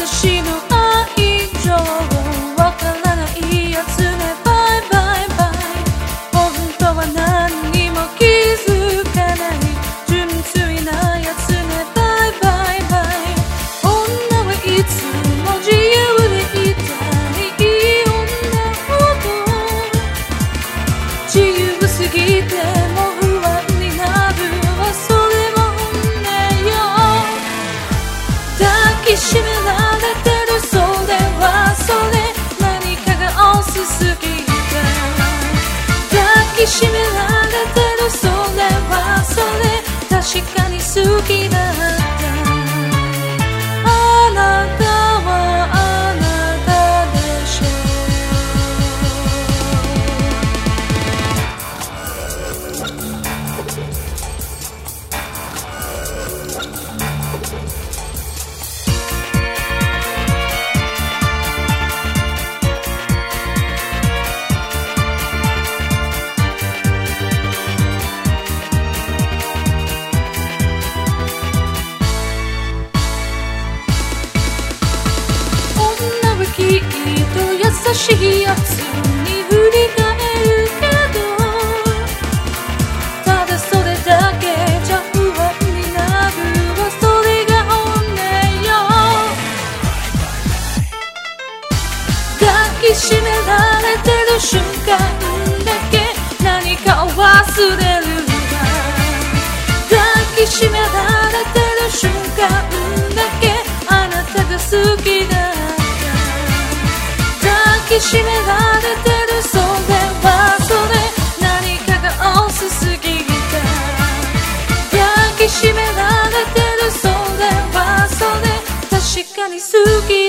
私の愛情わからないやつねバイバイバイ本当は何にも気づかない純粋なやつねバイバイバイ女はいつも自由でいたいいい女ほど自由すぎても不安になるわそれも運命よ抱きしめられてるそれはそれ何かが多すぎた抱きしめられてるそれはそれ確かに好きだったあなたはあなたでしょきっと優しいやつに振り返るけどただそれだけじゃ不安になるわそれが運命よ抱きしめられてる瞬間だけ何かを忘れるわ抱きしめられてる瞬間だけあなたが好きだ抱きしめられてるそれはそれ何かが多すぎた抱きしめられてるそれはそれ確かに好き